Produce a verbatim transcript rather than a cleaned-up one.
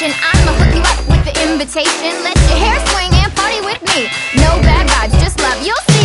station. I'ma hook you up with the invitation. Let your hair swing and party with me. No bad vibes, just love, you'll see.